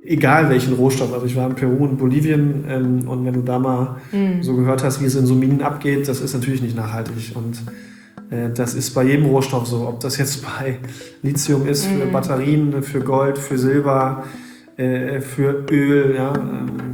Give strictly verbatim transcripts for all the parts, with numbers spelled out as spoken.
egal welchen Rohstoff. Also ich war in Peru und Bolivien ähm, und wenn du da mal mhm. so gehört hast, wie es in so Minen abgeht, das ist natürlich nicht nachhaltig. Und äh, das ist bei jedem Rohstoff so. Ob das jetzt bei Lithium ist, für mhm. Batterien, für Gold, für Silber, äh, für Öl. Ja, ähm.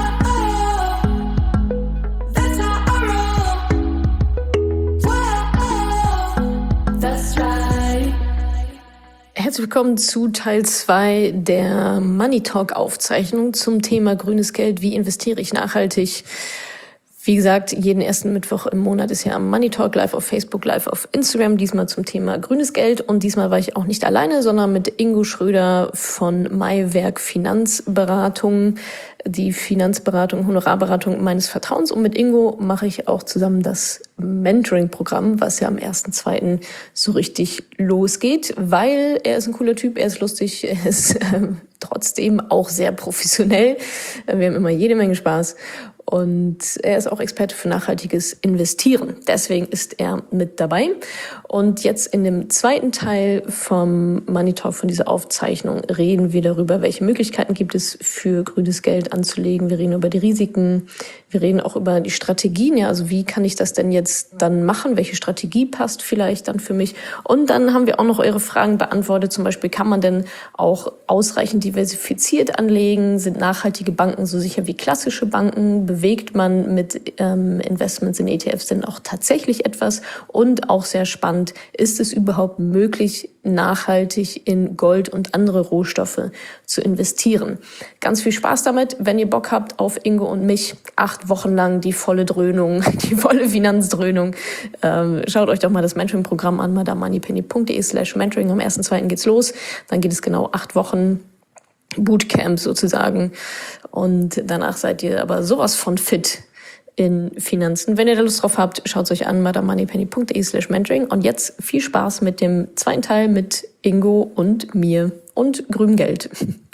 Herzlich willkommen zu Teil zwei der Money Talk Aufzeichnung zum Thema grünes Geld. Wie investiere ich nachhaltig? Wie gesagt, jeden ersten Mittwoch im Monat ist ja Money Talk live auf Facebook, live auf Instagram. Diesmal zum Thema grünes Geld. Und diesmal war ich auch nicht alleine, sondern mit Ingo Schröder von Maiwerk Finanzberatung, die Finanzberatung, Honorarberatung meines Vertrauens. Und mit Ingo mache ich auch zusammen das Mentoring-Programm, was ja am ersten zweiten so richtig losgeht, weil er ist ein cooler Typ, er ist lustig, er ist äh, trotzdem auch sehr professionell. Wir haben immer jede Menge Spaß. Und er ist auch Experte für nachhaltiges Investieren. Deswegen ist er mit dabei. Und jetzt in dem zweiten Teil vom Money Talk, von dieser Aufzeichnung, reden wir darüber, welche Möglichkeiten gibt es für grünes Geld anzulegen. Wir reden über die Risiken. Wir reden auch über die Strategien. Ja, also wie kann ich das denn jetzt dann machen? Welche Strategie passt vielleicht dann für mich? Und dann haben wir auch noch eure Fragen beantwortet. Zum Beispiel, kann man denn auch ausreichend diversifiziert anlegen? Sind nachhaltige Banken so sicher wie klassische Banken? Bewegt man mit ähm, Investments in E T Fs denn auch tatsächlich etwas? Und auch sehr spannend, ist es überhaupt möglich, nachhaltig in Gold und andere Rohstoffe zu investieren? Ganz viel Spaß damit, wenn ihr Bock habt auf Ingo und mich. Acht Wochen lang die volle Dröhnung, die volle Finanzdröhnung. Ähm, schaut euch doch mal das Mentoring-Programm an, madamoneypenny.de slash mentoring. Am ersten zweiten geht's los. Dann geht es genau acht Wochen Bootcamp sozusagen. Und danach seid ihr aber sowas von fit in Finanzen. Wenn ihr da Lust drauf habt, schaut es euch an, madamoneypenny.de slash mentoring. Und jetzt viel Spaß mit dem zweiten Teil mit Ingo und mir und grünem Geld.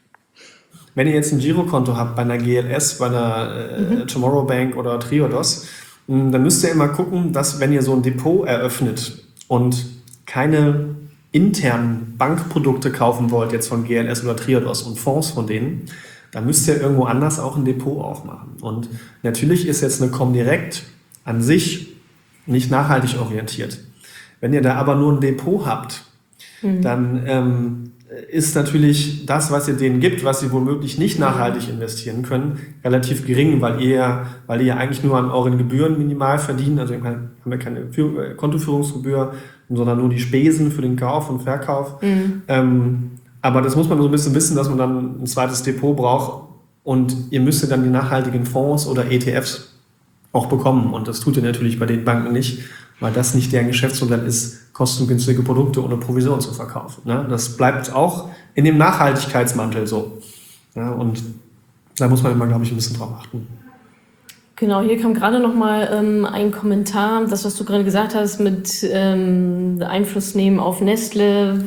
Wenn ihr jetzt ein Girokonto habt bei einer G L S, bei einer äh, mhm. Tomorrow Bank oder Triodos, mh, dann müsst ihr immer gucken, dass wenn ihr so ein Depot eröffnet und keine internen Bankprodukte kaufen wollt, jetzt von G L S oder Triodos und Fonds von denen, dann müsst ihr irgendwo anders auch ein Depot aufmachen. Und natürlich ist jetzt eine Comdirect an sich nicht nachhaltig orientiert. Wenn ihr da aber nur ein Depot habt, mhm. dann ähm, ist natürlich das, was ihr denen gibt, was sie womöglich nicht nachhaltig investieren können, relativ gering, weil ihr, weil ihr ja eigentlich nur an euren Gebühren minimal verdient. Also ihr haben ja keine Führ- Kontoführungsgebühr, sondern nur die Spesen für den Kauf und Verkauf. Mhm. Ähm, aber das muss man so ein bisschen wissen, dass man dann ein zweites Depot braucht und ihr müsst dann die nachhaltigen Fonds oder E T Fs auch bekommen. Und das tut ihr natürlich bei den Banken nicht, weil das nicht deren Geschäftsmodell ist, kostengünstige Produkte ohne Provision zu verkaufen. Ne? Das bleibt auch in dem Nachhaltigkeitsmantel so. Ja, und da muss man immer, glaube ich, ein bisschen drauf achten. Genau, hier kam gerade noch mal ähm, ein Kommentar, das, was du gerade gesagt hast, mit ähm, Einfluss nehmen auf Nestle.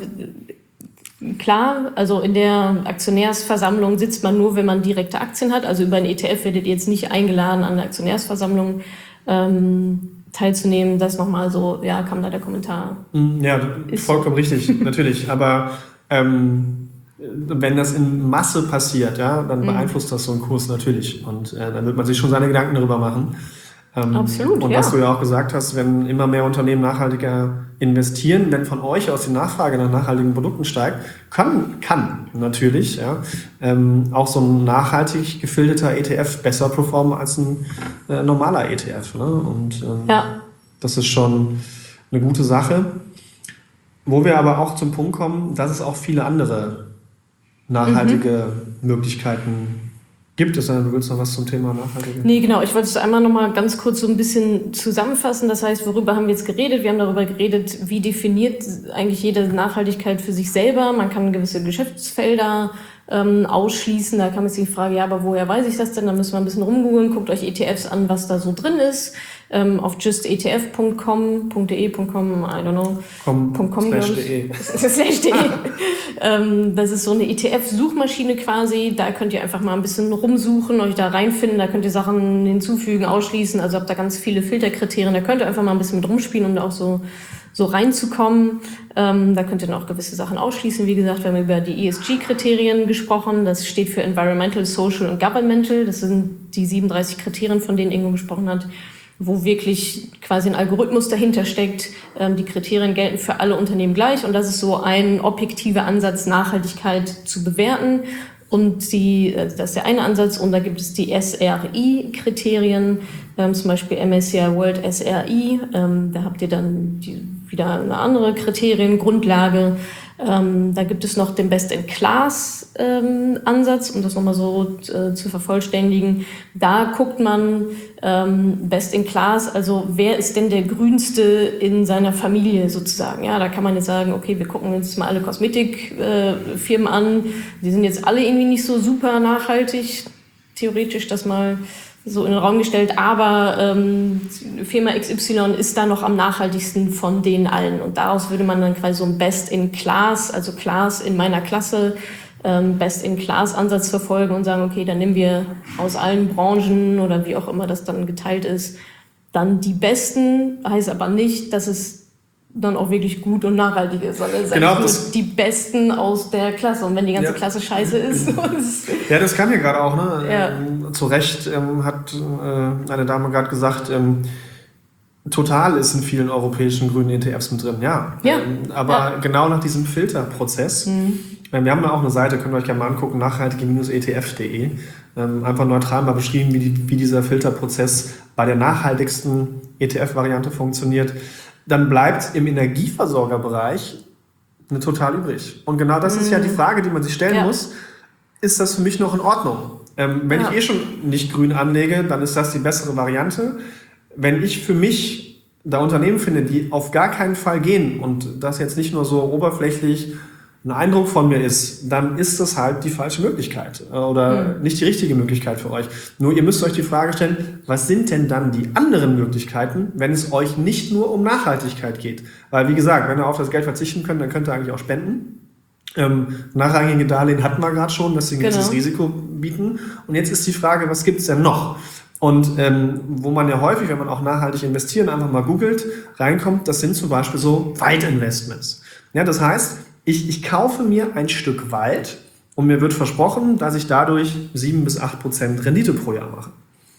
Klar, also in der Aktionärsversammlung sitzt man nur, wenn man direkte Aktien hat. Also über ein E T F werdet ihr jetzt nicht eingeladen, an der Aktionärsversammlung ähm, teilzunehmen. Das nochmal so, ja, kam da der Kommentar. Ja, ist vollkommen richtig, natürlich. Aber ähm, wenn das in Masse passiert, ja, dann mhm. beeinflusst das so einen Kurs natürlich. Und äh, dann wird man sich schon seine Gedanken darüber machen. Ähm, Absolut, und ja. was du ja auch gesagt hast, wenn immer mehr Unternehmen nachhaltiger investieren, wenn von euch aus die Nachfrage nach nachhaltigen Produkten steigt, kann, kann natürlich ja, ähm, auch so ein nachhaltig gefilterter E T F besser performen als ein äh, normaler E T F. Ne? Und ähm, ja. das ist schon eine gute Sache. Wo wir aber auch zum Punkt kommen, dass es auch viele andere nachhaltige mhm. Möglichkeiten gibt es, du willst noch was zum Thema nachhaltige? Nee, genau. Ich wollte es einmal noch mal ganz kurz so ein bisschen zusammenfassen. Das heißt, worüber haben wir jetzt geredet? Wir haben darüber geredet, wie definiert eigentlich jede Nachhaltigkeit für sich selber. Man kann gewisse Geschäftsfelder ähm, ausschließen. Da kam jetzt die Frage, ja, aber woher weiß ich das denn? Da müssen wir ein bisschen rumgoogeln. Guckt euch E T Fs an, was da so drin ist. Ähm, auf just e t f punkt com, .de, .com, I don't know. Com, .com, slash de. slash de. ähm, das ist so eine E T F-Suchmaschine quasi. Da könnt ihr einfach mal ein bisschen rumsuchen, euch da reinfinden. Da könnt ihr Sachen hinzufügen, ausschließen. Also habt da ganz viele Filterkriterien. Da könnt ihr einfach mal ein bisschen mit rumspielen und auch so so reinzukommen. Ähm, da könnt ihr noch gewisse Sachen ausschließen. Wie gesagt, wir haben über die E S G-Kriterien gesprochen. Das steht für Environmental, Social und Governmental. Das sind die siebenunddreißig Kriterien, von denen Ingo gesprochen hat, wo wirklich quasi ein Algorithmus dahinter steckt. Ähm, die Kriterien gelten für alle Unternehmen gleich und das ist so ein objektiver Ansatz, Nachhaltigkeit zu bewerten. Und die, das ist der eine Ansatz und da gibt es die S R I-Kriterien, ähm, zum Beispiel M S C I World S R I. Ähm, da habt ihr dann die, wieder eine andere Kriteriengrundlage. Ähm, da gibt es noch den Best-in-Class-Ansatz, ähm, um das nochmal so äh, zu vervollständigen. Da guckt man ähm, Best-in-Class, also wer ist denn der Grünste in seiner Familie sozusagen. Ja, da kann man jetzt sagen, okay, wir gucken uns mal alle Kosmetikfirmen äh, an. Die sind jetzt alle irgendwie nicht so super nachhaltig, theoretisch das mal so in den Raum gestellt, aber ähm, Firma X Y ist da noch am nachhaltigsten von denen allen. Und daraus würde man dann quasi so ein Best-in-Class, also Class in meiner Klasse, ähm, Best-in-Class-Ansatz verfolgen und sagen, okay, dann nehmen wir aus allen Branchen oder wie auch immer das dann geteilt ist, dann die Besten, heißt aber nicht, dass es dann auch wirklich gut und nachhaltig ist, sondern es sind genau, nur die Besten aus der Klasse. Und wenn die ganze ja. Klasse scheiße ist... ja, das kam ja gerade auch, ne? Ja. Ähm, zu Recht ähm, hat äh, eine Dame gerade gesagt, ähm, Total ist in vielen europäischen grünen E T Fs mit drin, ja. ja. Ähm, aber ja. genau nach diesem Filterprozess, mhm. wir haben ja auch eine Seite, könnt ihr euch gerne mal angucken, nachhaltige E T F punkt de, ähm, einfach neutral mal beschrieben, wie, die, wie dieser Filterprozess bei der nachhaltigsten E T F-Variante funktioniert. Dann bleibt im Energieversorgerbereich eine Total übrig. Und genau das mhm. ist ja die Frage, die man sich stellen ja. muss. Ist das für mich noch in Ordnung? Ähm, wenn ja. ich eh schon nicht grün anlege, dann ist das die bessere Variante. Wenn ich für mich da Unternehmen finde, die auf gar keinen Fall gehen und das jetzt nicht nur so oberflächlich ein Eindruck von mir ist, dann ist das halt die falsche Möglichkeit oder mhm. nicht die richtige Möglichkeit für euch. Nur ihr müsst euch die Frage stellen, was sind denn dann die anderen Möglichkeiten, wenn es euch nicht nur um Nachhaltigkeit geht? Weil wie gesagt, wenn ihr auf das Geld verzichten könnt, dann könnt ihr eigentlich auch spenden. Ähm, nachrangige Darlehen hatten wir gerade schon, deswegen genau. jetzt das Risiko bieten. Und jetzt ist die Frage, was gibt's denn noch? Und ähm, wo man ja häufig, wenn man auch nachhaltig investieren, einfach mal googelt, reinkommt, das sind zum Beispiel so Waldinvestments. Ja, das heißt, Ich, ich kaufe mir ein Stück Wald und mir wird versprochen, dass ich dadurch sieben bis acht Prozent Rendite pro Jahr mache.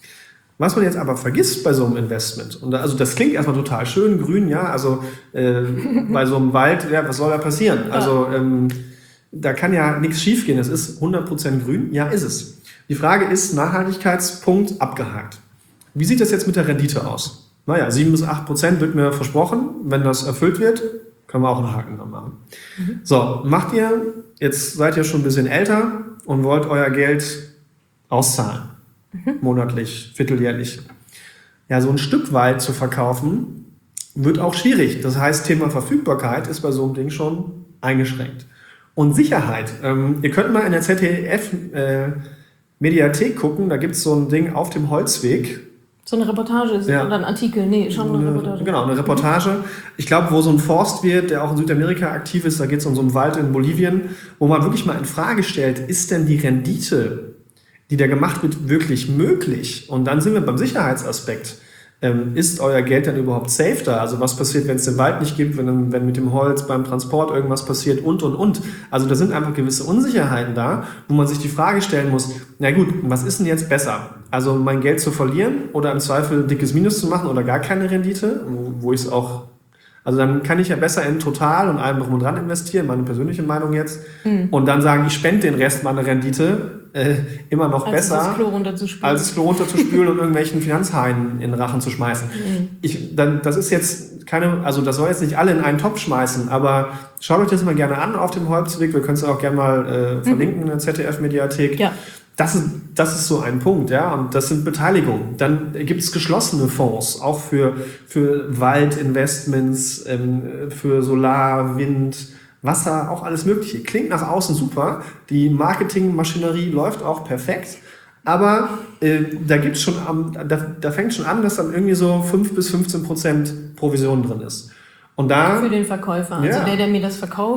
Was man jetzt aber vergisst bei so einem Investment, und da, also das klingt erstmal total schön, grün, ja, also äh, bei so einem Wald, ja, was soll da passieren? Also ähm, da kann ja nichts schiefgehen, es ist hundert Prozent grün, ja, ist es. Die Frage ist, Nachhaltigkeitspunkt abgehakt. Wie sieht das jetzt mit der Rendite aus? Naja, sieben bis acht Prozent wird mir versprochen, wenn das erfüllt wird, können wir auch einen Haken dran machen. Mhm. So, macht ihr, jetzt seid ihr schon ein bisschen älter und wollt euer Geld auszahlen. Mhm. Monatlich, vierteljährlich. Ja, so ein Stück Wald zu verkaufen, wird auch schwierig. Das heißt, Thema Verfügbarkeit ist bei so einem Ding schon eingeschränkt. Und Sicherheit. Ähm, ihr könnt mal in der Z D F-Mediathek äh, gucken, da gibt es so ein Ding auf dem Holzweg. So eine Reportage ist ja. oder ein Artikel? Nee, schon eine, eine Reportage. Genau, eine Reportage. Ich glaube, wo so ein Forstwirt, der auch in Südamerika aktiv ist, da geht es um so einen Wald in Bolivien, wo man wirklich mal in Frage stellt, ist denn die Rendite, die da gemacht wird, wirklich möglich? Und dann sind wir beim Sicherheitsaspekt. Ähm, ist euer Geld dann überhaupt safe da? Also was passiert, wenn es den Wald nicht gibt, wenn, wenn mit dem Holz beim Transport irgendwas passiert und, und, und. Also da sind einfach gewisse Unsicherheiten da, wo man sich die Frage stellen muss, na gut, was ist denn jetzt besser? Also mein Geld zu verlieren oder im Zweifel ein dickes Minus zu machen oder gar keine Rendite, wo ich es auch... Also dann kann ich ja besser in Total und allem drum und dran investieren, meine persönliche Meinung jetzt. Mhm. Und dann sagen, ich spende den Rest meiner Rendite äh, immer noch als besser, das Klo runterzuspülen. als das Klo runterzuspülen und irgendwelchen Finanzhaien in den Rachen zu schmeißen. Mhm. Ich, dann, das ist jetzt keine, also das soll jetzt nicht alle in einen Topf schmeißen, aber schaut euch das mal gerne an auf dem Holzweg. Wir können es auch gerne mal äh, verlinken mhm. in der Z D F-Mediathek. Ja. Das ist, das ist so ein Punkt, ja, und das sind Beteiligungen. Dann gibt es geschlossene Fonds, auch für, für Waldinvestments, ähm, für Solar, Wind, Wasser, auch alles Mögliche. Klingt nach außen super, die Marketingmaschinerie läuft auch perfekt, aber äh, da gibt's schon, am, da, da fängt schon an, dass dann irgendwie so fünf bis fünfzehn Prozent Provision drin ist. Und da, für den Verkäufer, also ja. der, der mir das verkauft,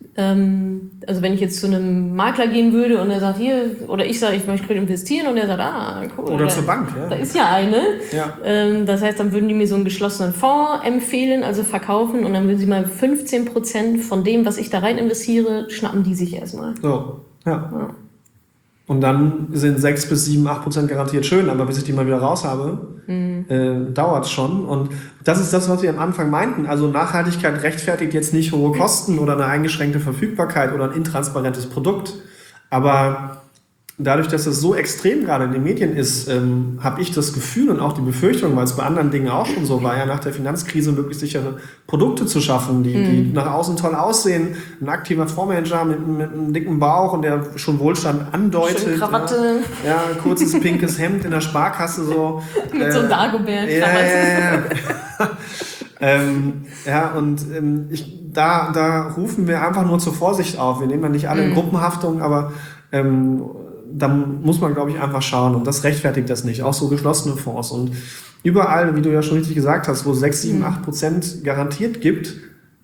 Ähm, also wenn ich jetzt zu einem Makler gehen würde und er sagt, hier, oder ich sage, ich möchte investieren und er sagt, ah, cool. Oder da, zur Bank, ja. Da ist ja eine. Ja. Ähm, das heißt, dann würden die mir so einen geschlossenen Fonds empfehlen, also verkaufen und dann würden sie mal fünfzehn Prozent von dem, was ich da rein investiere, schnappen die sich erstmal. So, ja. ja. Und dann sind sechs bis sieben, acht Prozent garantiert schön, aber bis ich die mal wieder raus habe, mhm. äh, dauert es schon. Und das ist das, was wir am Anfang meinten. Also Nachhaltigkeit rechtfertigt jetzt nicht hohe Kosten oder eine eingeschränkte Verfügbarkeit oder ein intransparentes Produkt. Aber dadurch, dass es so extrem gerade in den Medien ist, ähm, habe ich das Gefühl und auch die Befürchtung, weil es bei anderen Dingen auch schon so war, ja nach der Finanzkrise möglichst sichere Produkte zu schaffen, die, mhm. die nach außen toll aussehen. Ein aktiver Fondsmanager mit, mit einem dicken Bauch und der schon Wohlstand andeutet. Schöne Krawatte. Ja, ja, ein kurzes pinkes Hemd in der Sparkasse so. mit äh, so einem Dagobert-Krawatte. Ja, ja, ja. ähm, ja, und ähm, ich, da, da rufen wir einfach nur zur Vorsicht auf. Wir nehmen ja nicht alle mhm. in Gruppenhaftung, aber ähm, da muss man, glaube ich, einfach schauen. Und das rechtfertigt das nicht. Auch so geschlossene Fonds. Und überall, wie du ja schon richtig gesagt hast, wo es sechs, sieben, acht Prozent garantiert gibt,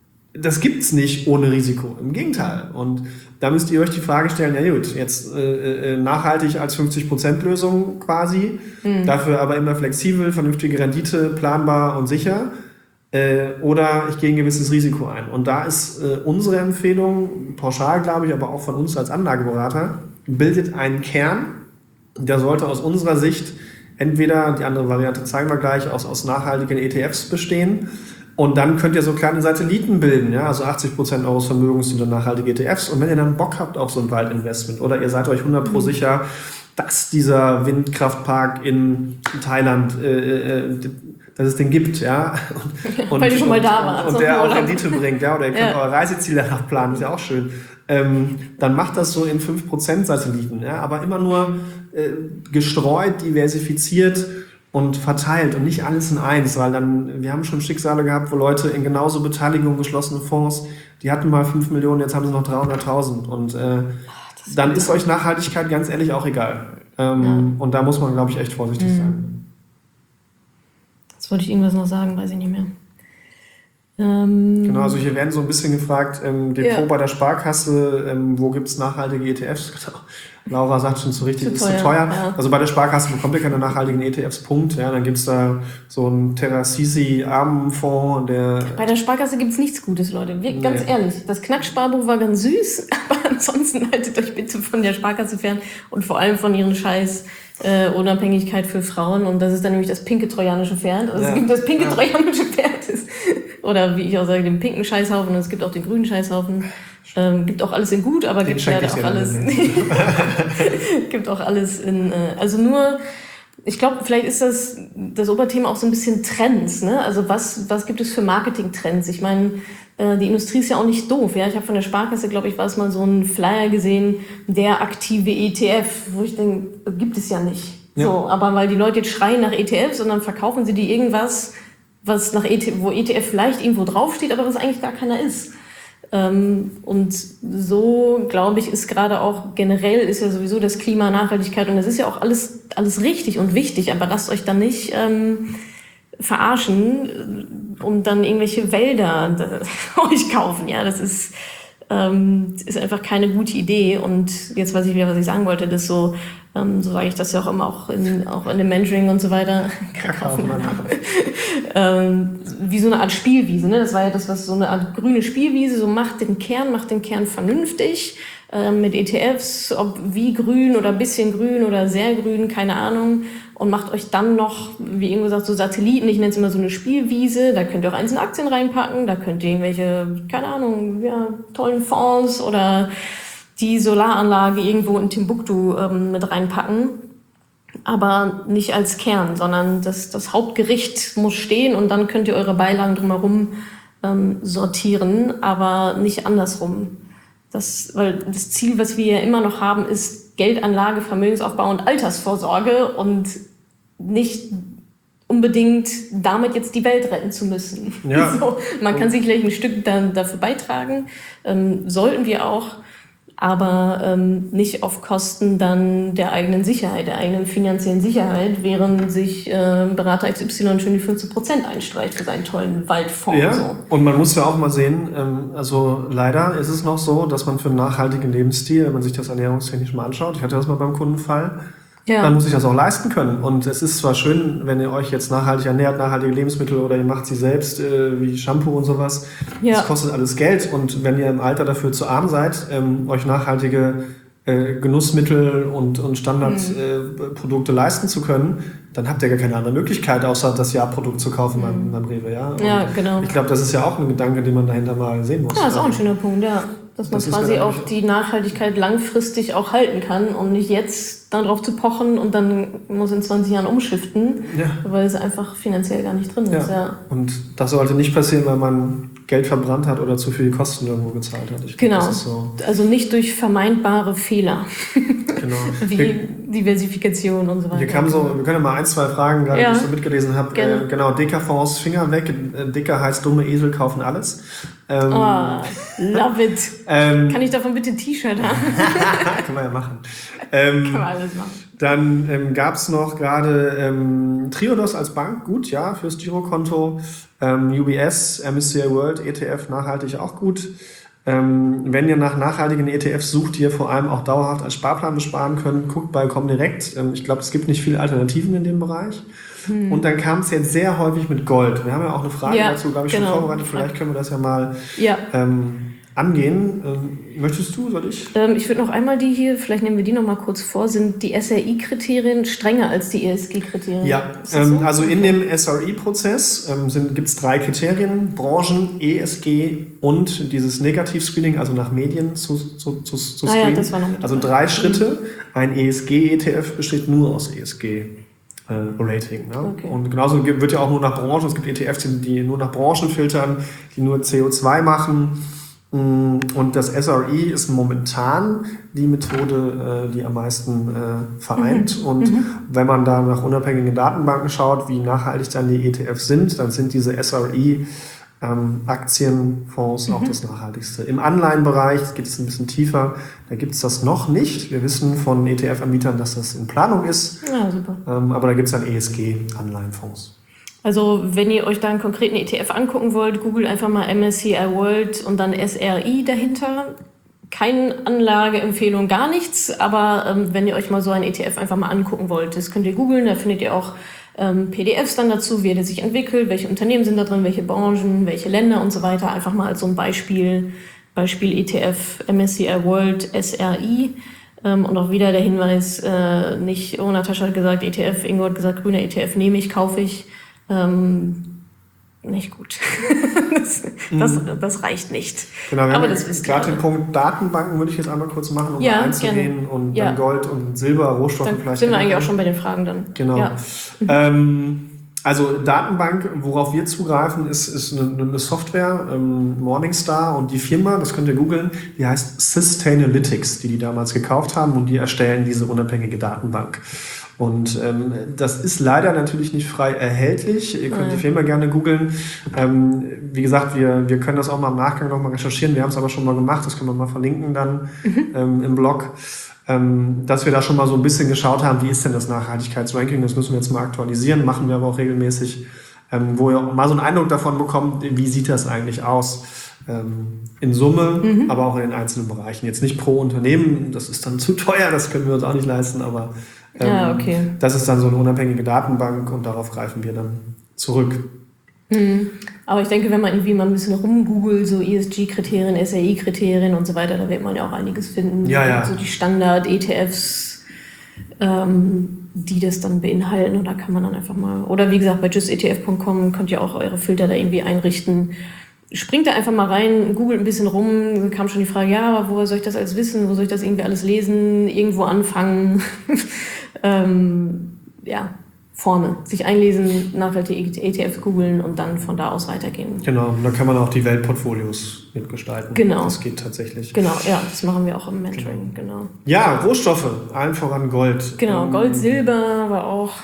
das gibt's nicht ohne Risiko. Im Gegenteil. Und da müsst ihr euch die Frage stellen, ja gut, jetzt äh, nachhaltig als fünfzig Prozent Lösung quasi, mhm. dafür aber immer flexibel, vernünftige Rendite, planbar und sicher. Äh, oder ich gehe ein gewisses Risiko ein. Und da ist äh, unsere Empfehlung, pauschal glaube ich, aber auch von uns als Anlageberater, bildet einen Kern, der sollte aus unserer Sicht entweder, die andere Variante zeigen wir gleich, aus, aus nachhaltigen E T Fs bestehen. Und dann könnt ihr so kleine Satelliten bilden, ja, also achtzig Prozent eures Vermögens sind dann nachhaltige E T Fs. Und wenn ihr dann Bock habt auf so ein Waldinvestment oder ihr seid euch hundert Prozent sicher, dass dieser Windkraftpark in Thailand, äh, äh, dass es den gibt, ja. Und, weil ihr schon mal da wart. Und, und der auch Rendite bringt, ja, oder ihr könnt ja. eure Reiseziele nachplanen, ist ja auch schön. Ähm, dann macht das so in fünf Prozent Satelliten, ja, aber immer nur äh, gestreut, diversifiziert und verteilt und nicht alles in eins, weil dann, wir haben schon Schicksale gehabt, wo Leute in genauso Beteiligung geschlossene Fonds, die hatten mal fünf Millionen, jetzt haben sie noch dreihunderttausend und äh, Ach, dann ist euch Nachhaltigkeit ganz ehrlich auch egal. Ähm, ja. Und da muss man, glaube ich, echt vorsichtig mhm. sein. Jetzt wollte ich irgendwas noch sagen, weiß ich nicht mehr. Ähm, genau, also hier werden so ein bisschen gefragt, ähm, Depot ja. bei der Sparkasse, ähm, wo gibt es nachhaltige E T Fs? Laura sagt schon so richtig, ist zu teuer. Ja. Also bei der Sparkasse bekommt ihr keine nachhaltigen E T Fs, Punkt. Ja, dann gibt es da so einen Terrassisi-Armenfonds. Der bei der Sparkasse gibt es nichts Gutes, Leute. Wir, ganz nee. ehrlich, das Knacksparbuch war ganz süß, aber ansonsten haltet euch bitte von der Sparkasse fern und vor allem von ihren Scheiß äh, Unabhängigkeit für Frauen. Und das ist dann nämlich das pinke trojanische Pferd. Also ja. Es gibt das pinke ja. trojanische Pferd. Oder wie ich auch sage, den pinken Scheißhaufen. Und es gibt auch den grünen Scheißhaufen. Ähm, gibt auch alles in gut, aber den gibt leider auch alles. gibt auch alles in. Äh, also nur, ich glaube, vielleicht ist das das Oberthema auch so ein bisschen Trends. Ne? Also was was gibt es für Marketing-Trends? Ich meine, äh, die Industrie ist ja auch nicht doof. Ja, ich habe von der Sparkasse, glaube ich, war es mal so ein Flyer gesehen, der aktive E T F, wo ich denke, gibt es ja nicht. Ja. So, aber weil die Leute jetzt schreien nach E T Fs und dann verkaufen sie die irgendwas, was nach E T F, wo E T F vielleicht irgendwo draufsteht, aber was eigentlich gar keiner ist. Ähm, und so, glaube ich, ist gerade auch generell ist ja sowieso das Klima, Nachhaltigkeit und das ist ja auch alles, alles richtig und wichtig, aber lasst euch dann nicht ähm, verarschen und dann irgendwelche Wälder euch kaufen. Ja, das ist, ähm, ist einfach keine gute Idee. Und jetzt weiß ich wieder, was ich sagen wollte, das so, ähm, so sage ich das ja auch immer auch in, auch in dem Mentoring und so weiter. Kaufen, ähm, wie so eine Art Spielwiese, ne? Das war ja das, was so eine Art grüne Spielwiese, so macht den Kern, macht den Kern vernünftig, ähm, mit E T Fs, ob wie grün oder ein bisschen grün oder sehr grün, keine Ahnung, und macht euch dann noch, wie eben gesagt, so Satelliten, ich nenne es immer so eine Spielwiese, da könnt ihr auch einzelne Aktien reinpacken, da könnt ihr irgendwelche, keine Ahnung, ja, tollen Fonds oder die Solaranlage irgendwo in Timbuktu ähm, mit reinpacken. Aber nicht als Kern, sondern das, das Hauptgericht muss stehen und dann könnt ihr eure Beilagen drumherum ähm, sortieren, aber nicht andersrum. Das, weil das Ziel, was wir ja immer noch haben, ist Geldanlage, Vermögensaufbau und Altersvorsorge und nicht unbedingt damit jetzt die Welt retten zu müssen. Ja. So, man kann sicherlich ein Stück dann dafür beitragen, ähm, sollten wir auch. aber ähm, nicht auf Kosten dann der eigenen Sicherheit, der eigenen finanziellen Sicherheit, während sich äh, Berater X Y schon die fünfzehn Prozent einstreicht für seinen tollen Waldfonds. Ja, so. Und man muss ja auch mal sehen, ähm, also leider ist es noch so, dass man für einen nachhaltigen Lebensstil, wenn man sich das ernährungstechnisch mal anschaut, ich hatte das mal beim Kundenfall, ja. Dann muss ich das auch leisten können. Und es ist zwar schön, wenn ihr euch jetzt nachhaltig ernährt, nachhaltige Lebensmittel oder ihr macht sie selbst, äh, wie Shampoo und sowas. Ja. Das kostet alles Geld. Und wenn ihr im Alter dafür zu arm seid, ähm, euch nachhaltige äh, Genussmittel und, und Standardprodukte mhm. äh, leisten zu können, dann habt ihr gar keine andere Möglichkeit, außer das Jahrprodukt zu kaufen mhm. beim, beim Rewe. Ja, ja genau. Ich glaube, das ist ja auch ein Gedanke, den man dahinter mal sehen muss. Ja, das ist auch ein schöner Punkt, ja. Dass man das quasi auch die Nachhaltigkeit langfristig auch halten kann und nicht jetzt darauf zu pochen und dann muss in zwanzig Jahren umschiften, ja. weil es einfach finanziell gar nicht drin ist. Ja. Ja. Und das sollte nicht passieren, weil man Geld verbrannt hat oder zu viel Kosten irgendwo gezahlt hat. Ich genau, glaub, das ist so. Also nicht durch vermeidbare Fehler, genau. wie wir, Diversifikation und so weiter. Hier kam so, wir können ja mal ein, zwei Fragen, gerade ja. die ich so mitgelesen habe. Äh, genau, Dicker-Fonds, Finger weg. Dicker heißt, dumme Esel kaufen alles. Ähm, oh, love it. Ähm, Kann ich davon bitte ein T-Shirt haben? Kann man ja machen. Ähm, Kann man alles machen. Dann ähm, gab es noch gerade ähm, Triodos als Bank, gut, ja, fürs Girokonto. Ähm, U B S, M S C I World, E T F, nachhaltig auch gut. Ähm, wenn ihr nach nachhaltigen E T Fs sucht, die ihr vor allem auch dauerhaft als Sparplan besparen könnt, guckt bei Comdirect. Ähm, ich glaube, es gibt nicht viele Alternativen in dem Bereich. Hm. Und dann kam es jetzt sehr häufig mit Gold. Wir haben ja auch eine Frage ja, dazu, glaube ich, genau. schon vorbereitet. Vielleicht können wir das ja mal ja. Ähm, angehen. Ähm, möchtest du, soll ich? Ähm, ich würde noch einmal die hier, vielleicht nehmen wir die noch mal kurz vor, sind die S R I-Kriterien strenger als die E S G-Kriterien? Ja, ähm, so? Also in dem S R I-Prozess ähm, gibt es drei Kriterien, Branchen, E S G und dieses Negativ-Screening, also nach Medien zu, zu, zu, zu screenen. Ah, ja, das war noch mit also drei mhm. Schritte. Ein E S G-E T F besteht nur aus E S G. Rating. Ne? Okay. Und genauso wird ja auch nur nach Branchen, es gibt E T Fs, die nur nach Branchen filtern, die nur C O zwei machen. Und das S R I ist momentan die Methode, die am meisten vereint. Mhm. Und mhm. wenn man da nach unabhängigen Datenbanken schaut, wie nachhaltig dann die E T Fs sind, dann sind diese S R I Ähm, Aktienfonds mhm. auch das nachhaltigste. Im Anleihenbereich geht es ein bisschen tiefer, da gibt es das noch nicht. Wir wissen von E T F-Anbietern, dass das in Planung ist, ja, super. Ähm, aber da gibt es dann E S G-Anleihenfonds. Also wenn ihr euch da einen konkreten E T F angucken wollt, googelt einfach mal M S C I World und dann S R I dahinter. Keine Anlageempfehlung, gar nichts, aber ähm, wenn ihr euch mal so ein E T F einfach mal angucken wollt, das könnt ihr googeln, da findet ihr auch ähm, P D Fs dann dazu, wie der sich entwickelt, welche Unternehmen sind da drin, welche Branchen, welche Länder und so weiter. Einfach mal als so ein Beispiel, Beispiel E T F, M S C I World, S R I. Ähm, und auch wieder der Hinweis, äh, nicht, oh, Natascha hat gesagt E T F, Ingo hat gesagt, grüner E T F nehme ich, kaufe ich. Ähm, nicht gut. das, das, das reicht nicht. Genau, wir Aber haben das gerade den Punkt Datenbanken würde ich jetzt einmal kurz machen, um ja, einzugehen. Gerne. Und ja. dann Gold und Silber, Rohstoffe dann vielleicht. Sind wir eigentlich auch schon bei den Fragen dann. Genau. Ja. ähm, also Datenbank, worauf wir zugreifen, ist, ist eine, eine Software, ähm, Morningstar, und die Firma, das könnt ihr googeln, die heißt Sustainalytics, die die damals gekauft haben, und die erstellen diese unabhängige Datenbank. Und ähm, das ist leider natürlich nicht frei erhältlich. Ihr könnt ja. die Firma gerne googeln. Ähm, wie gesagt, wir, wir können das auch mal im Nachgang noch mal recherchieren. Wir haben es aber schon mal gemacht. Das können wir mal verlinken dann mhm. ähm, im Blog. Ähm, dass wir da schon mal so ein bisschen geschaut haben, wie ist denn das Nachhaltigkeitsranking. Das müssen wir jetzt mal aktualisieren. Machen wir aber auch regelmäßig, ähm, wo ihr mal so einen Eindruck davon bekommt, wie sieht das eigentlich aus. Ähm, in Summe, mhm. aber auch in den einzelnen Bereichen. Jetzt nicht pro Unternehmen. Das ist dann zu teuer. Das können wir uns auch nicht leisten. Aber Ähm, ja, okay. das ist dann so eine unabhängige Datenbank, und darauf greifen wir dann zurück. Mhm. Aber ich denke, wenn man irgendwie mal ein bisschen rumgoogelt, so E S G-Kriterien, S R I-Kriterien und so weiter, da wird man ja auch einiges finden. Ja, ja. So die Standard-E T Fs, ähm, die das dann beinhalten, und da kann man dann einfach mal, oder wie gesagt, bei just E T F punkt com könnt ihr auch eure Filter da irgendwie einrichten. Springt da einfach mal rein, googelt ein bisschen rum, dann kam schon die Frage, ja, aber woher soll ich das alles wissen, wo soll ich das irgendwie alles lesen, irgendwo anfangen, ähm, ja, vorne, sich einlesen, nachhaltige E T F googeln und dann von da aus weitergehen. Genau, und dann kann man auch die Weltportfolios mitgestalten. Genau. Das geht tatsächlich. Genau, ja, das machen wir auch im Mentoring, genau. Ja, Rohstoffe, allen voran Gold. Genau, Gold, Silber war auch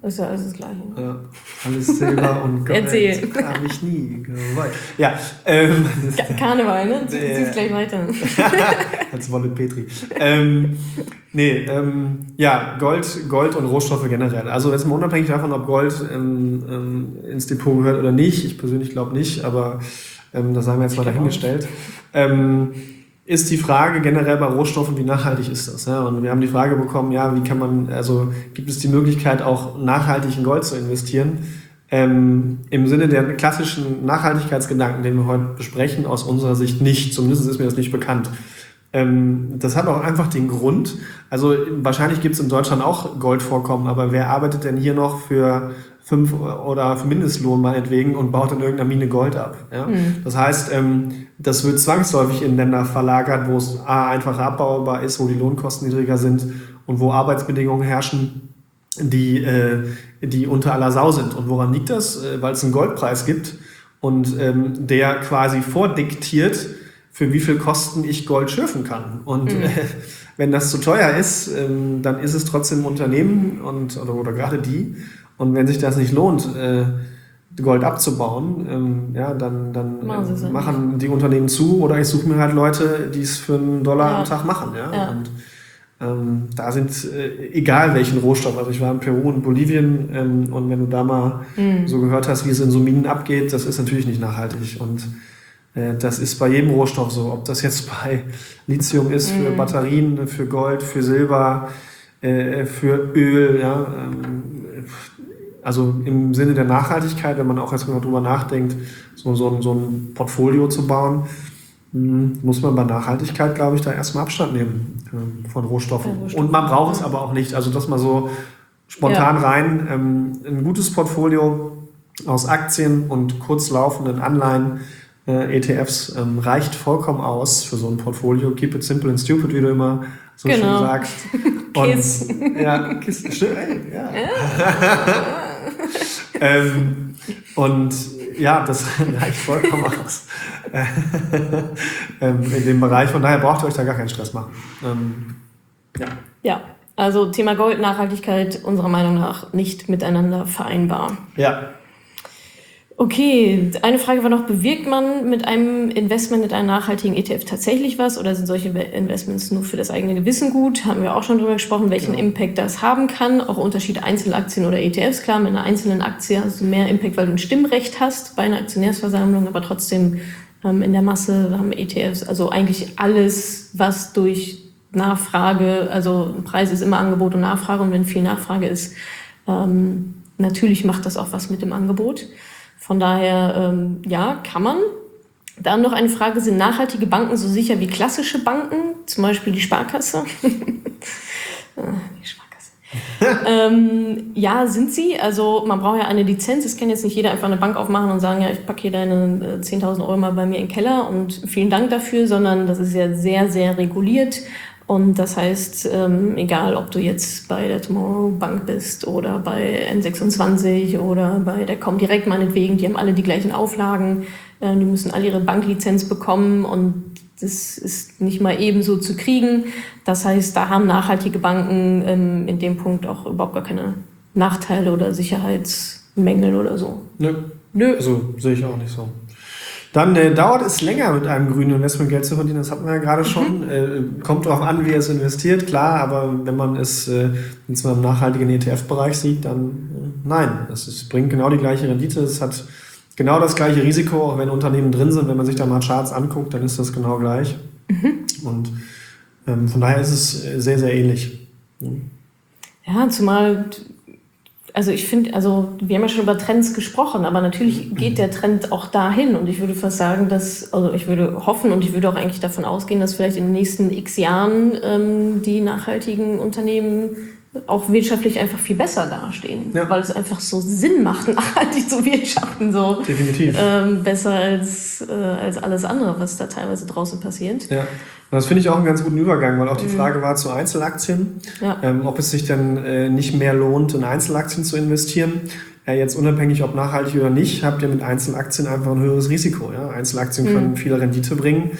ist ja alles das Gleiche. Ja, alles Silber und Gold. Erzähl. Habe ich nie gewollt. Ja, ähm, Karneval, ne? Du ziehst gleich weiter. Als Wolle Petri. ähm, nee, ähm, ja, Gold, Gold und Rohstoffe generell. Also jetzt mal unabhängig davon, ob Gold ähm, ähm, ins Depot gehört oder nicht. Ich persönlich glaube nicht, aber ähm, das haben wir jetzt mal dahingestellt. Ähm, ist die Frage generell bei Rohstoffen, wie nachhaltig ist das? Ja? Und wir haben die Frage bekommen, ja, wie kann man, also gibt es die Möglichkeit, auch nachhaltig in Gold zu investieren? Ähm, Im Sinne der klassischen Nachhaltigkeitsgedanken, den wir heute besprechen, aus unserer Sicht nicht. Zumindest ist mir das nicht bekannt. Ähm, das hat auch einfach den Grund, also wahrscheinlich gibt es in Deutschland auch Goldvorkommen, aber wer arbeitet denn hier noch für fünf oder für Mindestlohn meinetwegen und baut in irgendeiner Mine Gold ab? Ja? Mhm. Das heißt, ähm, das wird zwangsläufig in Länder verlagert, wo es A, einfacher abbaubar ist, wo die Lohnkosten niedriger sind und wo Arbeitsbedingungen herrschen, die, äh, die unter aller Sau sind. Und woran liegt das? Äh, weil es einen Goldpreis gibt und ähm, der quasi vordiktiert, für wie viel Kosten ich Gold schürfen kann. Und mhm. äh, wenn das zu teuer ist, ähm, dann ist es trotzdem ein Unternehmen und, oder, oder gerade die. Und wenn sich das nicht lohnt, äh, Gold abzubauen, ähm, ja, dann, dann äh, machen die Unternehmen zu oder ich suche mir halt Leute, die es für einen Dollar ja. am Tag machen. Ja? Ja. Und ähm, da sind, äh, egal welchen Rohstoff, also ich war in Peru und Bolivien ähm, und wenn du da mal mhm. so gehört hast, wie es in so Minen abgeht, das ist natürlich nicht nachhaltig. Und äh, das ist bei jedem Rohstoff so, ob das jetzt bei Lithium ist, mhm. für Batterien, für Gold, für Silber, äh, für Öl, ja, ähm, also im Sinne der Nachhaltigkeit, wenn man auch erstmal drüber nachdenkt, so, so, so ein Portfolio zu bauen, muss man bei Nachhaltigkeit, glaube ich, da erstmal Abstand nehmen ähm, von Rohstoffen. Ja, Rohstoffen. Und man braucht es aber auch nicht. Also das mal so spontan ja. rein. Ähm, ein gutes Portfolio aus Aktien und kurzlaufenden Anleihen, äh, E T Fs, ähm, reicht vollkommen aus für so ein Portfolio. Keep it simple and stupid, wie du immer so genau. schön sagst. Kiss. Und, ja, Kiss. Schön, ja. ja. ähm, und ja, das reicht vollkommen aus ähm, in dem Bereich. Von daher braucht ihr euch da gar keinen Stress machen. Ähm, ja. ja, also Thema Gold, Nachhaltigkeit unserer Meinung nach nicht miteinander vereinbar. Ja. Okay, eine Frage war noch, bewirkt man mit einem Investment in einen nachhaltigen E T F tatsächlich was oder sind solche Investments nur für das eigene Gewissen gut? Haben wir auch schon drüber gesprochen, welchen genau. Impact das haben kann. Auch Unterschied Einzelaktien oder E T Fs. Klar, mit einer einzelnen Aktie hast du mehr Impact, weil du ein Stimmrecht hast bei einer Aktionärsversammlung, aber trotzdem ähm, in der Masse haben E T Fs, also eigentlich alles, was durch Nachfrage, also Preis ist immer Angebot und Nachfrage und wenn viel Nachfrage ist, ähm, natürlich macht das auch was mit dem Angebot. Von daher, ähm, ja, kann man. Dann noch eine Frage, sind nachhaltige Banken so sicher wie klassische Banken? Zum Beispiel die Sparkasse. die Sparkasse. ähm, ja, sind sie. Also man braucht ja eine Lizenz. Es kann jetzt nicht jeder einfach eine Bank aufmachen und sagen, ja, ich packe hier deine zehntausend Euro mal bei mir in den Keller und vielen Dank dafür, sondern das ist ja sehr, sehr reguliert. Und das heißt, ähm, egal ob du jetzt bei der Tomorrow Bank bist oder bei N sechsundzwanzig oder bei der Comdirect meinetwegen, die haben alle die gleichen Auflagen, äh, die müssen alle ihre Banklizenz bekommen und das ist nicht mal ebenso zu kriegen. Das heißt, da haben nachhaltige Banken ähm, in dem Punkt auch überhaupt gar keine Nachteile oder Sicherheitsmängel oder so. Nö, Nö. Also sehe ich auch nicht so. Dann äh, dauert es länger, mit einem grünen Investment Geld zu verdienen, das hatten wir ja gerade schon. Mhm. Äh, kommt darauf an, wie er es investiert, klar, aber wenn man es äh, jetzt mal im nachhaltigen E T F-Bereich sieht, dann äh, nein. Es ist, bringt genau die gleiche Rendite, es hat genau das gleiche Risiko, auch wenn Unternehmen drin sind. Wenn man sich da mal Charts anguckt, dann ist das genau gleich. Mhm. Und ähm, von daher ist es sehr, sehr ähnlich. Ja, zumal... Also ich finde, also wir haben ja schon über Trends gesprochen, aber natürlich geht der Trend auch dahin und ich würde fast sagen, dass, also ich würde hoffen und ich würde auch eigentlich davon ausgehen, dass vielleicht in den nächsten x Jahren ähm, die nachhaltigen Unternehmen auch wirtschaftlich einfach viel besser dastehen, ja. weil es einfach so Sinn macht, nachhaltig zu wirtschaften, so definitiv ähm, besser als, äh, als alles andere, was da teilweise draußen passiert. Ja. Und das finde ich auch einen ganz guten Übergang, weil auch die Frage war zu Einzelaktien, ja. ähm, ob es sich denn äh, nicht mehr lohnt, in Einzelaktien zu investieren. Ja, jetzt unabhängig, ob nachhaltig oder nicht, habt ihr mit Einzelaktien einfach ein höheres Risiko. Ja? Einzelaktien können mhm. viel Rendite bringen.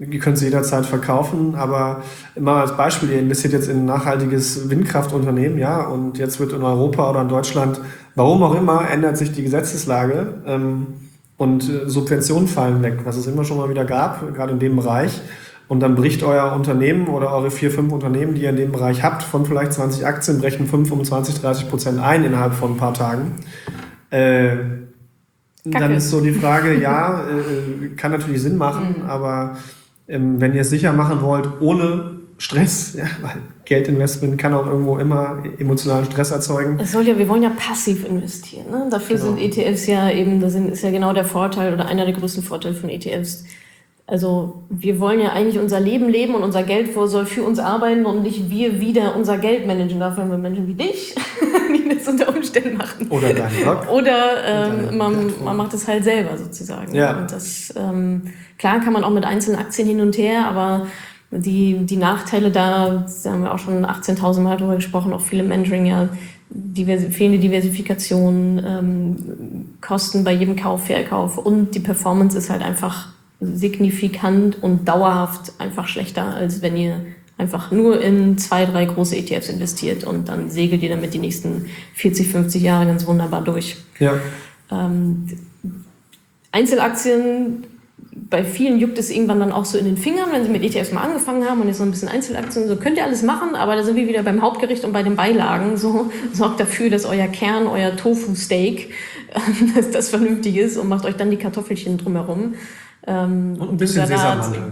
ihr könnt sie jederzeit verkaufen, aber immer als Beispiel, ihr investiert jetzt in ein nachhaltiges Windkraftunternehmen, ja, und jetzt wird in Europa oder in Deutschland, warum auch immer, ändert sich die Gesetzeslage ähm, und äh, Subventionen fallen weg, was es immer schon mal wieder gab, gerade in dem Bereich. Und dann bricht euer Unternehmen oder eure vier, fünf Unternehmen, die ihr in dem Bereich habt, von vielleicht zwanzig Aktien, brechen fünf, um zwanzig, dreißig Prozent ein innerhalb von ein paar Tagen. Äh, dann ist so die Frage, ja, äh, kann natürlich Sinn machen, mhm. aber ähm, wenn ihr es sicher machen wollt, ohne Stress, ja, weil Geldinvestment kann auch irgendwo immer emotionalen Stress erzeugen. Es soll ja, wir wollen ja passiv investieren. Ne? Dafür genau. sind E T Fs ja eben, das ist ja genau der Vorteil oder einer der größten Vorteile von E T Fs. Also wir wollen ja eigentlich unser Leben leben und unser Geld soll für uns arbeiten und nicht wir wieder unser Geld managen. Dafür haben wir Menschen wie dich, die das unter Umständen machen. Oder dein Blog. Oder ähm, man, man macht es halt selber sozusagen. Ja. Und das, ähm, klar kann man auch mit einzelnen Aktien hin und her, aber die, die Nachteile da, da haben wir auch schon achtzehntausend Mal drüber gesprochen, auch viele Mentoring, ja, diverse, fehlende Diversifikation, ähm, Kosten bei jedem Kauf, Verkauf und die Performance ist halt einfach signifikant und dauerhaft einfach schlechter, als wenn ihr einfach nur in zwei, drei große E T Fs investiert und dann segelt ihr damit die nächsten vierzig, fünfzig Jahre ganz wunderbar durch. Ja. Ähm, Einzelaktien, bei vielen juckt es irgendwann dann auch so in den Fingern, wenn sie mit E T Fs mal angefangen haben und jetzt so ein bisschen Einzelaktien, so könnt ihr alles machen, aber da sind wir wieder beim Hauptgericht und bei den Beilagen. So sorgt dafür, dass euer Kern, euer Tofu-Steak, dass das vernünftig ist und macht euch dann die Kartoffelchen drumherum. Ähm, und ein bisschen Sesammandeln.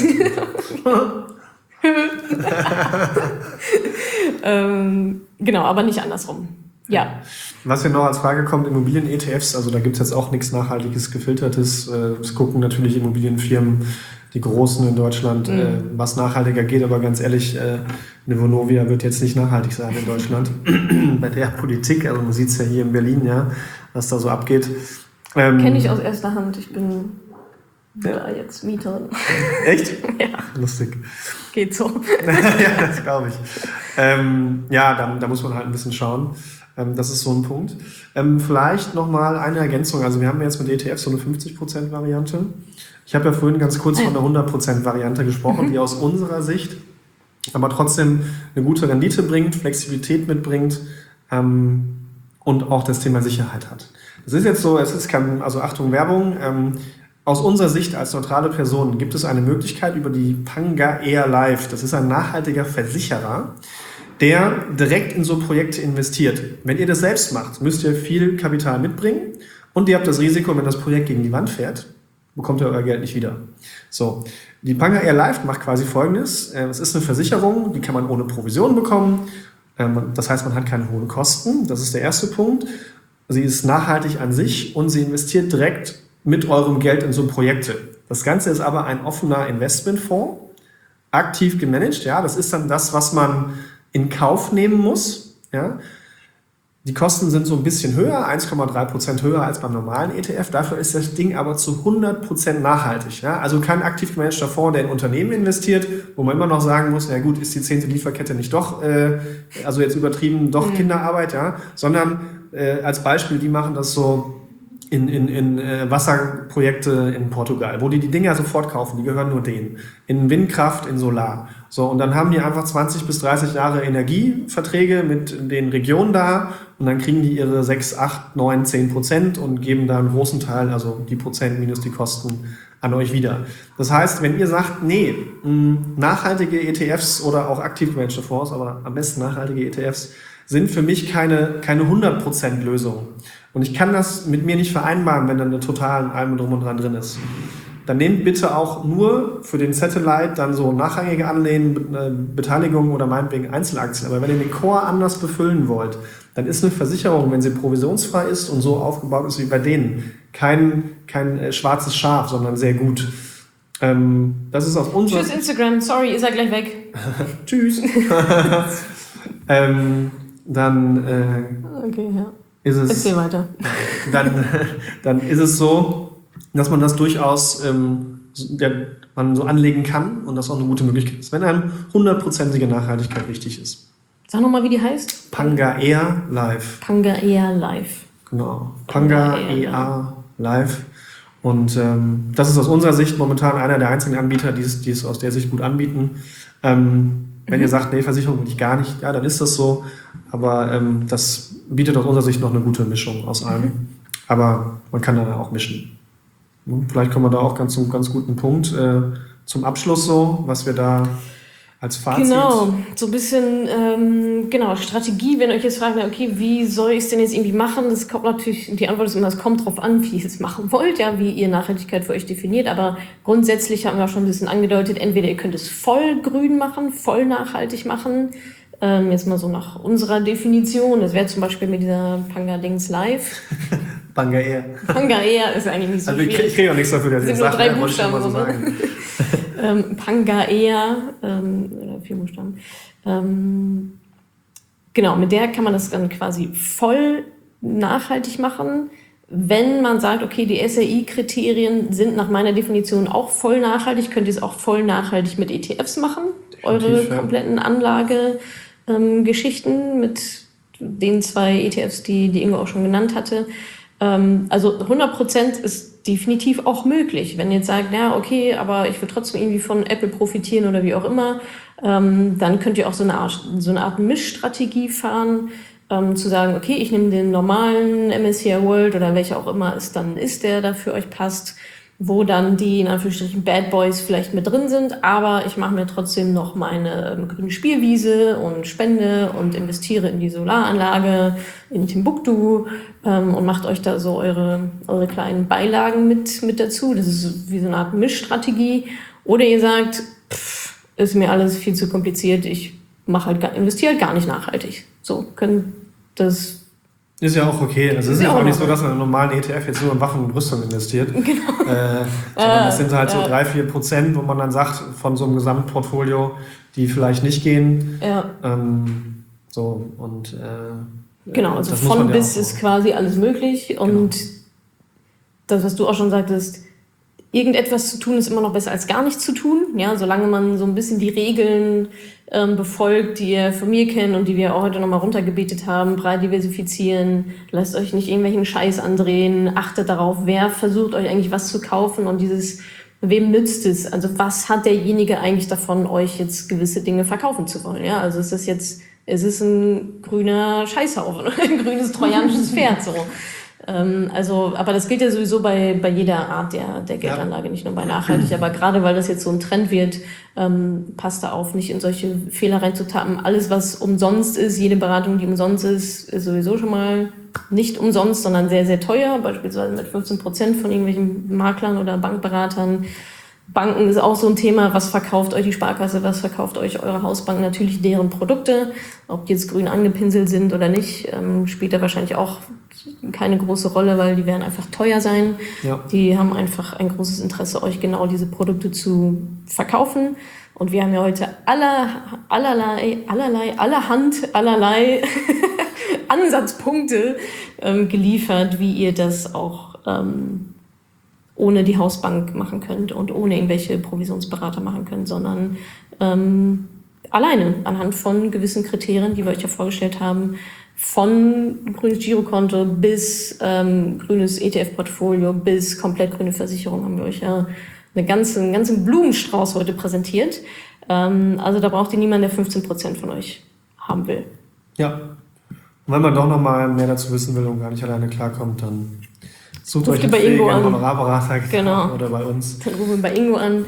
ähm, genau, aber nicht andersrum. Ja. Was hier noch als Frage kommt, Immobilien-E T Fs, also da gibt es jetzt auch nichts Nachhaltiges, Gefiltertes. Es gucken natürlich Immobilienfirmen, die Großen in Deutschland, mhm. was nachhaltiger geht, aber ganz ehrlich, eine Vonovia wird jetzt nicht nachhaltig sein in Deutschland. Bei der Politik, also man sieht es ja hier in Berlin, ja, was da so abgeht. Ähm, Kenne ich aus erster Hand, ich bin ja. da jetzt Mieterin. Echt? Ja. Lustig. Geht so. Ja, das glaube ich. Ähm, ja, da, da muss man halt ein bisschen schauen. Ähm, das ist so ein Punkt. Ähm, vielleicht nochmal eine Ergänzung. Also wir haben jetzt mit E T F so eine fünfzig Prozent Variante. Ich habe ja vorhin ganz kurz von einer hundert Prozent Variante gesprochen, mhm. die aus unserer Sicht aber trotzdem eine gute Rendite bringt, Flexibilität mitbringt ähm, und auch das Thema Sicherheit hat. Das ist jetzt so, es ist kein, also Achtung, Werbung, ähm, aus unserer Sicht als neutrale Person gibt es eine Möglichkeit über die Panga Air Life. Das ist ein nachhaltiger Versicherer, der direkt in so Projekte investiert. Wenn ihr das selbst macht, müsst ihr viel Kapital mitbringen und ihr habt das Risiko, wenn das Projekt gegen die Wand fährt, bekommt ihr euer Geld nicht wieder. So, die Panga Air Life macht quasi Folgendes. Es ist eine Versicherung, die kann man ohne Provision bekommen. Das heißt, man hat keine hohen Kosten. Das ist der erste Punkt. Sie ist nachhaltig an sich und sie investiert direkt mit eurem Geld in so Projekte. Das Ganze ist aber ein offener Investmentfonds, aktiv gemanagt. Ja, das ist dann das, was man in Kauf nehmen muss. Ja. Die Kosten sind so ein bisschen höher, eins Komma drei Prozent höher als beim normalen E T F. Dafür ist das Ding aber zu hundert Prozent nachhaltig. Ja. Also kein aktiv gemanagter Fonds, der in Unternehmen investiert, wo man immer noch sagen muss, na gut, ist die zehnte Lieferkette nicht doch, äh, also jetzt übertrieben, doch mhm. Kinderarbeit, ja, sondern äh, als Beispiel, die machen das so in, in, in äh, Wasserprojekte in Portugal, wo die die Dinger sofort kaufen, die gehören nur denen. In Windkraft, in Solar. So, und dann haben die einfach zwanzig bis dreißig Jahre Energieverträge mit den Regionen da und dann kriegen die ihre sechs, acht, neun, zehn Prozent und geben da einen großen Teil, also die Prozent minus die Kosten, an euch wieder. Das heißt, wenn ihr sagt, nee, mh, nachhaltige E T Fs oder auch aktiv gemanagte Fonds, aber am besten nachhaltige E T Fs, sind für mich keine, keine hundert Prozent Lösung. Und ich kann das mit mir nicht vereinbaren, wenn dann eine totalen allem drum und dran drin ist. Dann nehmt bitte auch nur für den Satellite dann so nachrangige Anleihen, Beteiligungen oder meinetwegen Einzelaktien. Aber wenn ihr den Core anders befüllen wollt, dann ist eine Versicherung, wenn sie provisionsfrei ist und so aufgebaut ist wie bei denen, kein, kein äh, schwarzes Schaf, sondern sehr gut. Ähm, das ist aus unserer... Tschüss Instagram, sorry, ihr seid gleich weg. Tschüss. ähm, dann... Äh, okay, ja. Ist es, Erzähl weiter. Dann, dann ist es so, dass man das durchaus ähm, ja, man so anlegen kann und das auch eine gute Möglichkeit ist, wenn einem hundertprozentige Nachhaltigkeit wichtig ist. Sag nochmal, wie die heißt. Panga Air Life. Panga Air Life. Genau. Panga Air Life. Und ähm, das ist aus unserer Sicht momentan einer der einzigen Anbieter, die es, die es aus der Sicht gut anbieten. Ähm, wenn mhm. ihr sagt, nee, Versicherung will ich gar nicht, ja, dann ist das so. Aber ähm, das bietet aus unserer Sicht noch eine gute Mischung aus allem. Mhm. Aber man kann dann auch mischen. Vielleicht kommen wir da auch ganz zum ganz guten Punkt äh, zum Abschluss so, was wir da als Fazit. Genau, so ein bisschen, ähm, genau, Strategie, wenn ihr euch jetzt fragt, okay, wie soll ich es denn jetzt irgendwie machen? Das kommt natürlich, die Antwort ist immer, es kommt drauf an, wie ihr es machen wollt, ja, wie ihr Nachhaltigkeit für euch definiert, aber grundsätzlich haben wir auch schon ein bisschen angedeutet, entweder ihr könnt es voll grün machen, voll nachhaltig machen, ähm, jetzt mal so nach unserer Definition, das wäre zum Beispiel mit dieser Panga-Dings Live. Panga-Air. Panga-Air ist eigentlich nicht so also ich kriege krieg auch nichts dafür, dass ich das sage. drei Ne, Buchstaben, so sagen. ähm, Panga-Air, ähm, oder vier Buchstaben. Ähm, genau, mit der kann man das dann quasi voll nachhaltig machen. Wenn man sagt, okay, die S R I-Kriterien sind nach meiner Definition auch voll nachhaltig, könnt ihr es auch voll nachhaltig mit E T Fs machen. Eure ja. kompletten Anlagegeschichten ähm, mit den zwei E T Fs, die, die Ingo auch schon genannt hatte. Ähm, also hundert Prozent ist definitiv auch möglich. Wenn ihr jetzt sagt, ja, okay, aber ich will trotzdem irgendwie von Apple profitieren oder wie auch immer, ähm, dann könnt ihr auch so eine Art, so eine Art Mischstrategie fahren, ähm, zu sagen, okay, ich nehme den normalen M S C I World oder welcher auch immer es dann ist, der da für euch passt, wo dann die in Anführungsstrichen Bad Boys vielleicht mit drin sind, aber ich mache mir trotzdem noch meine ähm, grüne Spielwiese und spende und investiere in die Solaranlage in Timbuktu ähm, und macht euch da so eure, eure kleinen Beilagen mit, mit dazu. Das ist wie so eine Art Mischstrategie. Oder ihr sagt, pff, ist mir alles viel zu kompliziert, ich mache halt, investiere halt gar nicht nachhaltig. So, können das... Ist ja auch okay. Also es ist ja auch nicht so, dass man in einen normalen E T F jetzt nur in Waffen und Rüstung investiert. Genau. Äh, sondern das sind halt so drei, vier Prozent, wo man dann sagt, von so einem Gesamtportfolio, die vielleicht nicht gehen. Ja. Ähm, so, und äh, genau, also von bis ja ist quasi alles möglich. Und genau. das, was du auch schon sagtest, irgendetwas zu tun ist immer noch besser als gar nichts zu tun. Ja, solange man so ein bisschen die Regeln ähm, befolgt, die ihr von mir kennt und die wir auch heute nochmal runtergebetet haben, breit diversifizieren, lasst euch nicht irgendwelchen Scheiß andrehen, achtet darauf, wer versucht euch eigentlich was zu kaufen und dieses, wem nützt es? Also was hat derjenige eigentlich davon, euch jetzt gewisse Dinge verkaufen zu wollen? Ja, also ist das jetzt, es ist ein grüner Scheißhaufen, ein grünes trojanisches Pferd, so. Also, aber das gilt ja sowieso bei, bei jeder Art der, der Geldanlage, nicht nur bei nachhaltig. Aber gerade weil das jetzt so ein Trend wird, ähm, passt da auf, nicht in solche Fehler reinzutappen. Alles, was umsonst ist, jede Beratung, die umsonst ist, ist sowieso schon mal nicht umsonst, sondern sehr, sehr teuer. Beispielsweise mit fünfzehn Prozent von irgendwelchen Maklern oder Bankberatern. Banken ist auch so ein Thema, was verkauft euch die Sparkasse, was verkauft euch eure Hausbank, natürlich deren Produkte, ob die jetzt grün angepinselt sind oder nicht, ähm, spielt da wahrscheinlich auch keine große Rolle, weil die werden einfach teuer sein. Ja. Die haben einfach ein großes Interesse, euch genau diese Produkte zu verkaufen. Und wir haben ja heute aller, allerlei, allerlei, allerhand, allerlei Ansatzpunkte ähm, geliefert, wie ihr das auch ähm, ohne die Hausbank machen könnt und ohne irgendwelche Provisionsberater machen könnt, sondern ähm, alleine anhand von gewissen Kriterien, die wir euch ja vorgestellt haben, von grünes Girokonto bis ähm, grünes E T F-Portfolio bis komplett grüne Versicherung haben wir euch ja eine ganze, einen ganzen Blumenstrauß heute präsentiert. Ähm, also da braucht ihr niemanden, der fünfzehn Prozent von euch haben will. Ja, und wenn man doch noch mal mehr dazu wissen will und gar nicht alleine klarkommt, dann sucht euch einen fähigen Honorarberater genau. oder bei uns. Dann rufen wir bei Ingo an.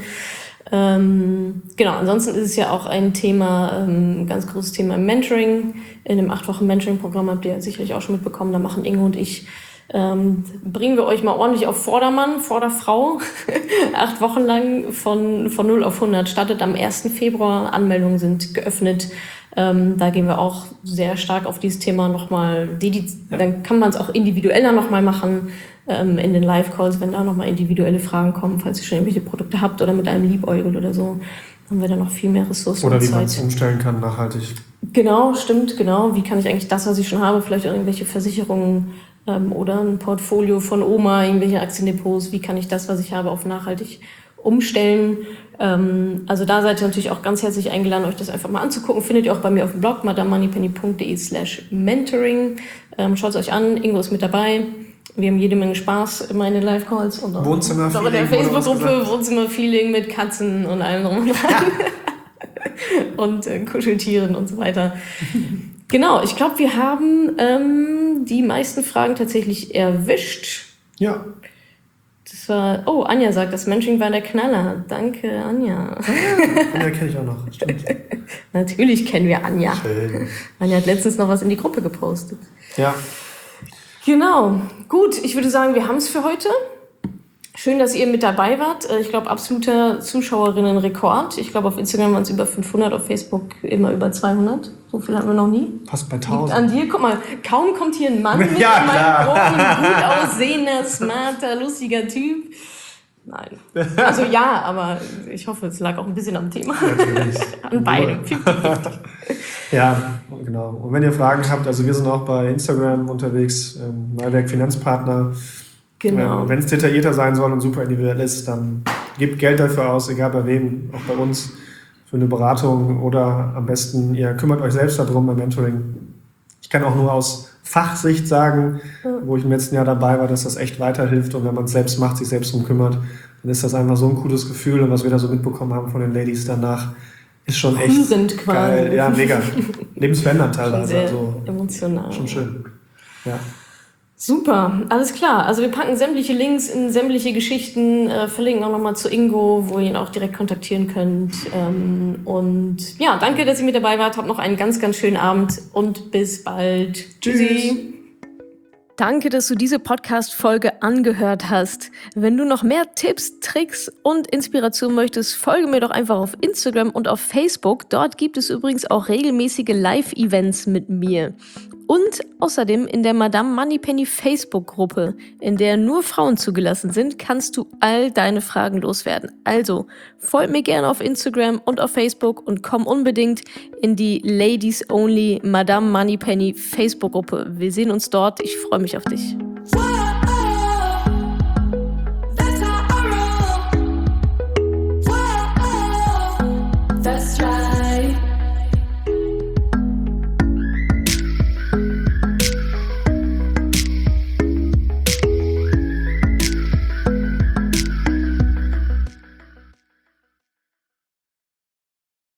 Ähm, genau, ansonsten ist es ja auch ein Thema, ähm, ein ganz großes Thema im Mentoring. In dem acht Wochen Mentoring-Programm habt ihr sicherlich auch schon mitbekommen, da machen Ingo und ich, ähm, bringen wir euch mal ordentlich auf Vordermann, Vorderfrau. Acht Wochen lang von, von null auf hundert. Startet am ersten Februar, Anmeldungen sind geöffnet. Ähm, da gehen wir auch sehr stark auf dieses Thema nochmal, dediz- ja. Dann kann man es auch individueller nochmal machen, ähm, in den Live-Calls, wenn da nochmal individuelle Fragen kommen, falls ihr schon irgendwelche Produkte habt oder mit einem liebäugelt oder so, haben wir da noch viel mehr Ressourcen oder und wie Zeit. man es umstellen kann, nachhaltig. Genau, stimmt, genau. Wie kann ich eigentlich das, was ich schon habe, vielleicht auch irgendwelche Versicherungen ähm, oder ein Portfolio von Oma, irgendwelche Aktiendepots, wie kann ich das, was ich habe, auf nachhaltig umstellen. Ähm, also da seid ihr natürlich auch ganz herzlich eingeladen, euch das einfach mal anzugucken. Findet ihr auch bei mir auf dem Blog madamemoneypenny punkt de slash mentoring. Ähm, schaut es euch an, Ingo ist mit dabei. Wir haben jede Menge Spaß in meine Live-Calls und auch Wohnzimmer-Feeling, in der wurde uns Facebook-Gruppe gesagt. Wohnzimmer-Feeling mit Katzen und allem drum und dran. und äh, Kuscheltieren und so weiter. Genau, ich glaube, wir haben ähm, die meisten Fragen tatsächlich erwischt. Ja. Das war, oh, Anja sagt, das Mentoring war der Knaller. Danke, Anja. Anja kenne ich auch noch, stimmt. Natürlich kennen wir Anja. Schön. Anja hat letztens noch was in die Gruppe gepostet. Ja. Genau. Gut, ich würde sagen, wir haben es für heute. Schön, dass ihr mit dabei wart. Ich glaube, absoluter Zuschauerinnenrekord. Ich glaube, auf Instagram waren es über fünfhundert, auf Facebook immer über zweihundert. So viel hatten wir noch nie. Fast bei Liegt tausend. an dir. Guck mal, kaum kommt hier ein Mann mit Ja, in meinem klar. großen, gut aussehender, smarter, lustiger Typ. Nein. Also ja, aber ich hoffe, es lag auch ein bisschen am Thema. Natürlich. An beidem. Ja, genau. Und wenn ihr Fragen habt, also wir sind auch bei Instagram unterwegs, ähm, Neuwerk Finanzpartner. Genau. Ähm, wenn es detaillierter sein soll und super individuell ist, dann gebt Geld dafür aus, egal bei wem, auch bei uns, für eine Beratung oder am besten, ihr kümmert euch selbst darum beim Mentoring. Ich kann auch nur aus Fachsicht sagen, wo ich im letzten Jahr dabei war, dass das echt weiterhilft und wenn man es selbst macht, sich selbst drum kümmert, dann ist das einfach so ein cooles Gefühl und was wir da so mitbekommen haben von den Ladies danach, ist schon echt Rührend quasi. geil. Ja, mega. Lebensverändernd Schon teilweise. sehr Also, emotional. schon schön. Ja. Super, alles klar. Also wir packen sämtliche Links in sämtliche Geschichten, äh, verlinken auch nochmal zu Ingo, wo ihr ihn auch direkt kontaktieren könnt. Ähm, und ja, danke, dass ihr mit dabei wart. Habt noch einen ganz, ganz schönen Abend und bis bald. Tschüssi. Danke, dass du diese Podcast-Folge angehört hast. Wenn du noch mehr Tipps, Tricks und Inspiration möchtest, folge mir doch einfach auf Instagram und auf Facebook. Dort gibt es übrigens auch regelmäßige Live-Events mit mir. Und außerdem in der Madame Moneypenny Facebook-Gruppe, in der nur Frauen zugelassen sind, kannst du all deine Fragen loswerden. Also folg mir gerne auf Instagram und auf Facebook und komm unbedingt in die Ladies Only Madame Moneypenny Facebook-Gruppe. Wir sehen uns dort. Ich freue mich auf dich.